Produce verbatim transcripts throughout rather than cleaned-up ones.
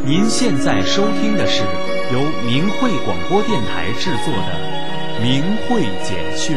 您现在收听的是由明慧广播电台制作的《明慧简讯》。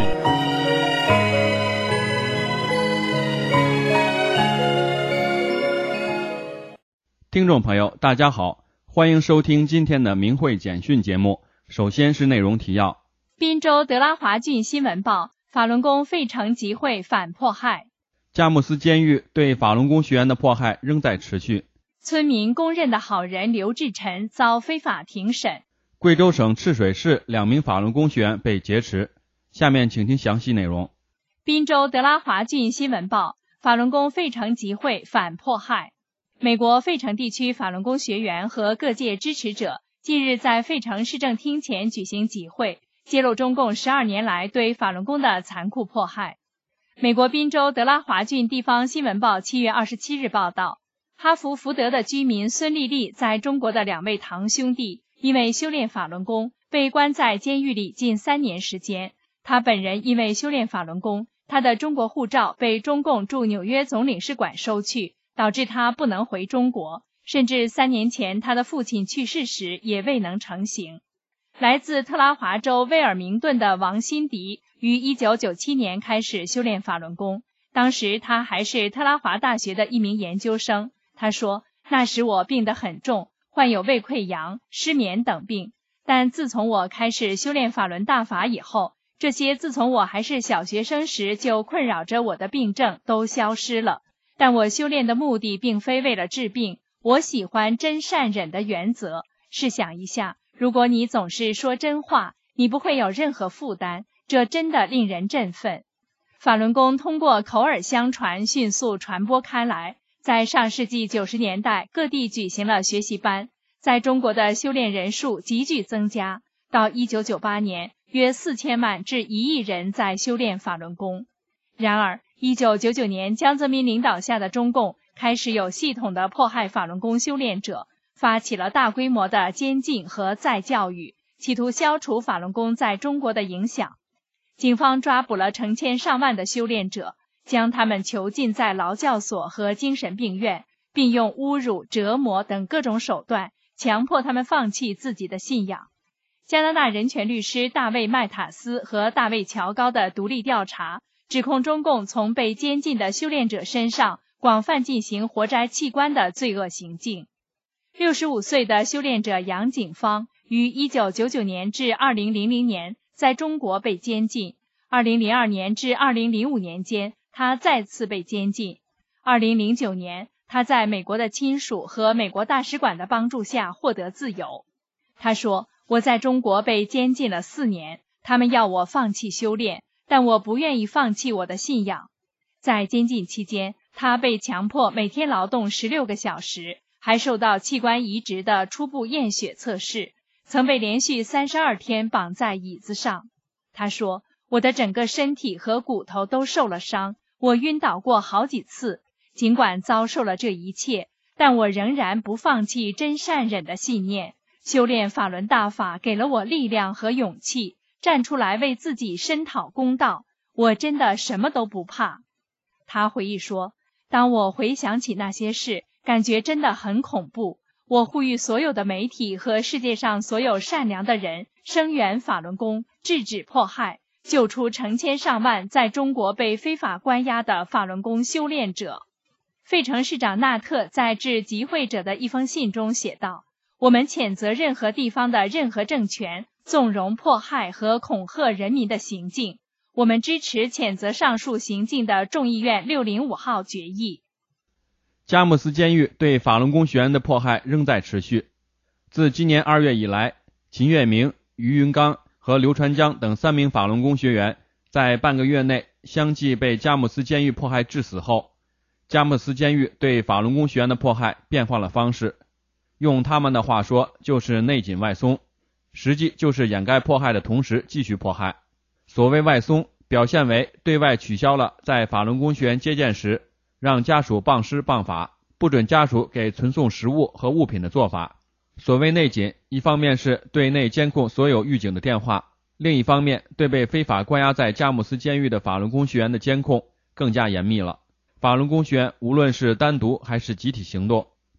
听众朋友，大家好，欢迎收听今天的明慧简讯节目。首先是内容提要。 滨州德拉华郡新闻报，法轮功费城集会反迫害。 佳木斯监狱对法轮功学员的迫害仍在持续。 村民公认的好人刘志臣遭非法庭审。 贵州省赤水市两名法轮功学员被劫持。下面请听详细内容。 滨州德拉华郡新闻报，法轮功费城集会反迫害。美国费城地区法轮功学员和各界支持者近日在费城市政厅前举行集会，揭露中共十二年来对法轮功的残酷迫害。美国宾州德拉华郡地方新闻报七月二十七日报道，哈佛福德的居民孙丽丽在中国的两位堂兄弟因为修炼法轮功被关在监狱里近三年时间。他本人因为修炼法轮功，他的中国护照被中共驻纽约总领事馆收去，导致他不能回中国，甚至三年前他的父亲去世时也未能成行。来自特拉华州威尔明顿的王辛迪于一九九七年开始修炼法轮功，当时他还是特拉华大学的一名研究生。他说，那时我病得很重，患有胃溃疡、失眠等病，但自从我开始修炼法轮大法以后，这些自从我还是小学生时就困扰着我的病症都消失了。但我修炼的目的并非为了治病，我喜欢真善忍的原则。试想一下，如果你总是说真话，你不会有任何负担，这真的令人振奋。法轮功通过口耳相传迅速传播开来，在上世纪九十年代各地举行了学习班，在中国的修炼人数急剧增加，到一九九八年约四千万至一亿人在修炼法轮功。然而一九九九年江泽民领导下的中共开始有系统的迫害法轮功修炼者，发起了大规模的监禁和再教育，企图消除法轮功在中国的影响。警方抓捕了成千上万的修炼者，将他们囚禁在劳教所和精神病院，并用侮辱、折磨等各种手段强迫他们放弃自己的信仰。加拿大人权律师大卫·麦塔斯和大卫·乔高的独立调查指控中共从被监禁的修炼者身上广泛进行活摘器官的罪恶行径。六十五岁的修炼者杨景芳于一九九九年至二零零零年在中国被监禁，二零零二年至二零零五年间他再次被监禁。二零零九年他在美国的亲属和美国大使馆的帮助下获得自由。他说，我在中国被监禁了四年，他们要我放弃修炼，但我不愿意放弃我的信仰。在监禁期间，他被强迫每天劳动十六个小时，还受到器官移植的初步验血测试，曾被连续三十二天绑在椅子上。他说，我的整个身体和骨头都受了伤，我晕倒过好几次。尽管遭受了这一切，但我仍然不放弃真善忍的信念。修炼法轮大法给了我力量和勇气，站出来为自己申讨公道，我真的什么都不怕。他回忆说，当我回想起那些事，感觉真的很恐怖。我呼吁所有的媒体和世界上所有善良的人声援法轮功，制止迫害，救出成千上万在中国被非法关押的法轮功修炼者。费城市长纳特在致集会者的一封信中写道，我们谴责任何地方的任何政权纵容迫害和恐吓人民的行径。我们支持谴责上述行径的众议院六零五号决议。 佳木斯监狱对法轮功学员的迫害仍在持续。自今年二月以来，秦月明、于云刚和刘传江等三名法轮功学员在半个月内相继被佳木斯监狱迫害致死后，佳木斯监狱对法轮功学员的迫害变换了方式，用他们的话说就是内紧外松，实际就是掩盖迫害的同时继续迫害。所谓外松，表现为对外取消了在法轮功学员接见时让家属谤师谤法，不准家属给存送食物和物品的做法。所谓内紧，一方面是对内监控所有狱警的电话，另一方面对被非法关押在佳木斯监狱的法轮功学员的监控更加严密了。法轮功学员无论是单独还是集体行动，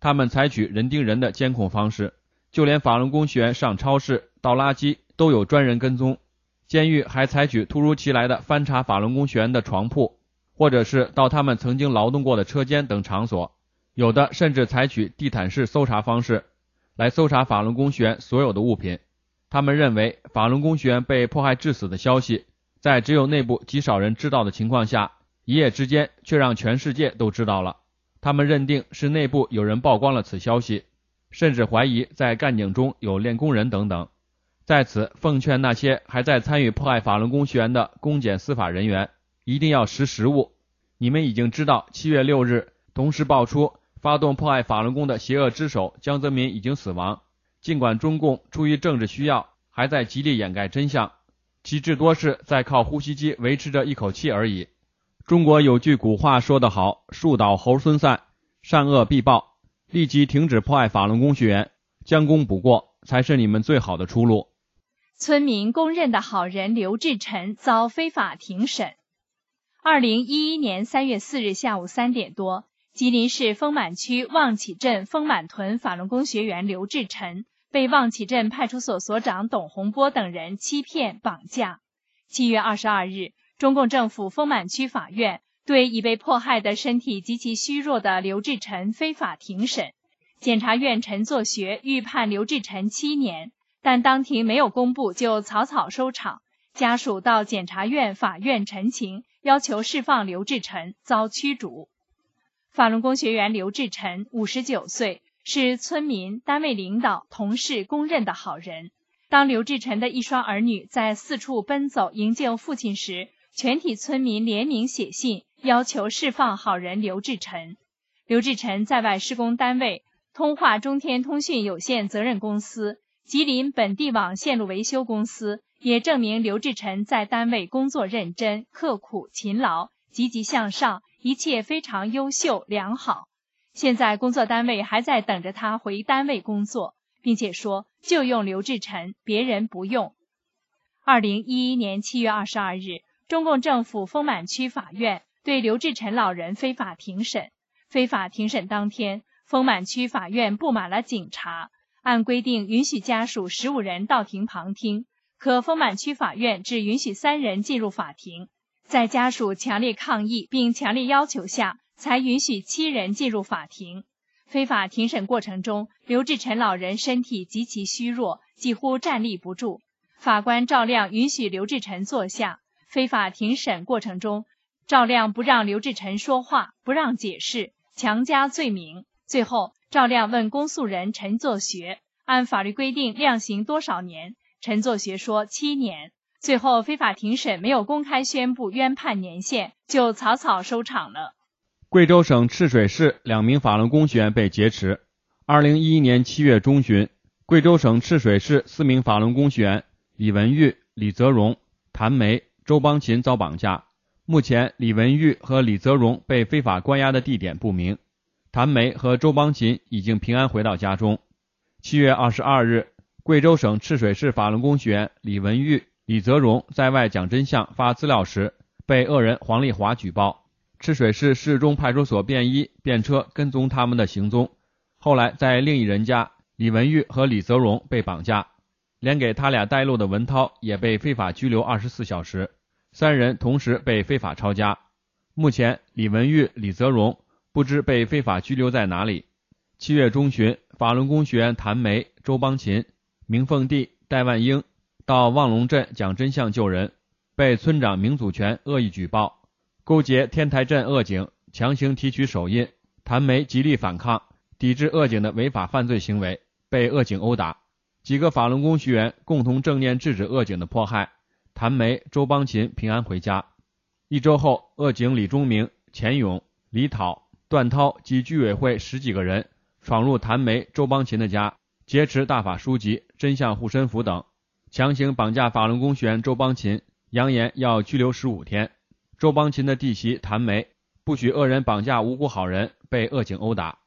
他们采取人盯人的监控方式，就连法轮功学员上超市、倒垃圾都有专人跟踪。监狱还采取突如其来的翻查法轮功学员的床铺，或者是到他们曾经劳动过的车间等场所，有的甚至采取地毯式搜查方式来搜查法轮功学员所有的物品。他们认为法轮功学员被迫害致死的消息，在只有内部极少人知道的情况下，一夜之间却让全世界都知道了。他们认定是内部有人曝光了此消息，甚至怀疑在干警中有练功人等等。在此奉劝那些还在参与迫害法轮功学员的公检司法人员，一定要识时务。你们已经知道七月六日同时爆出发动迫害法轮功的邪恶之首江泽民已经死亡，尽管中共出于政治需要还在极力掩盖真相，其至多是在靠呼吸机维持着一口气而已。中国有句古话说得好，树倒猢狲散，善恶必报，立即停止迫害法轮功学员，将功补过才是你们最好的出路。 村民公认的好人刘志臣遭非法庭审。二零一一年三月四日下午三点多，吉林市丰满区望启镇丰满屯法轮功学员刘志臣被望启镇派出所所长董洪波等人欺骗绑架。七月二十二日，中共政府丰满区法院对已被迫害的身体极其虚弱的刘志臣非法庭审。检察院陈作学预判刘志臣七年，但当庭没有公布就草草收场，家属到检察院、法院陈情，要求释放刘志臣，遭驱逐。法轮功学员刘志臣五十九岁，是村民、单位领导、同事公认的好人。当刘志臣的一双儿女在四处奔走营救父亲时，全体村民联名写信，要求释放好人刘志臣。刘志臣在外施工单位通化中天通讯有限责任公司、吉林本地网线路维修公司也证明刘志臣在单位工作认真、刻苦、勤劳、积极向上，一切非常优秀良好。现在工作单位还在等着他回单位工作，并且说就用刘志臣，别人不用。二零一一年七月二十二日，中共政府丰满区法院对刘志臣老人非法庭审。非法庭审当天，丰满区法院布满了警察，按规定允许家属十五人到庭旁听，可丰满区法院只允许三人进入法庭。在家属强烈抗议并强烈要求下，才允许七人进入法庭。非法庭审过程中，刘志臣老人身体极其虚弱，几乎站立不住。法官照亮允许刘志臣坐下。非法庭审过程中，照亮不让刘志臣说话，不让解释，强加罪名。最后，照亮问公诉人陈作学，按法律规定量刑多少年？陈作学说七年。最后，非法庭审没有公开宣布冤判年限，就草草收场了。 贵州省赤水市两名法轮功学员被劫持。二零一一年七月中旬，贵州省赤水市四名法轮功学员李文玉、李泽荣、谭梅、周邦琴遭绑架。目前，李文玉和李泽荣被非法关押的地点不明，谭梅和周邦琴已经平安回到家中。七月二十二日，贵州省赤水市法轮功学员李文玉、李泽荣在外讲真相发资料时，被恶人黄丽华举报。赤水市市中派出所便衣便车跟踪他们的行踪，后来在另一人家，李文玉和李泽荣被绑架，连给他俩带路的文涛也被非法拘留二十四小时，三人同时被非法抄家。目前李文玉、李泽荣不知被非法拘留在哪里。七月中旬，法轮功学员谭梅、周邦琴、明凤娣、戴万英到望龙镇讲真相救人，被村长明祖全恶意举报，勾结天台镇恶警强行提取手印。谭梅极力反抗，抵制恶警的违法犯罪行为，被恶警殴打。几个法轮功学员共同正念制止恶警的迫害，谭梅、周邦琴平安回家。一周后，恶警李忠明、钱勇、李讨、段涛及居委会十几个人闯入谭梅、周邦琴的家，劫持大法书籍、真相护身符等，强行绑架法轮功学员周邦琴，扬言要拘留十五天。周邦琴的弟媳谭梅不许恶人绑架无辜好人，被恶警殴打。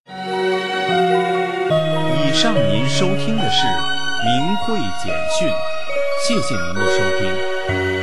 以上您收听的是明慧简讯，谢谢您的收听。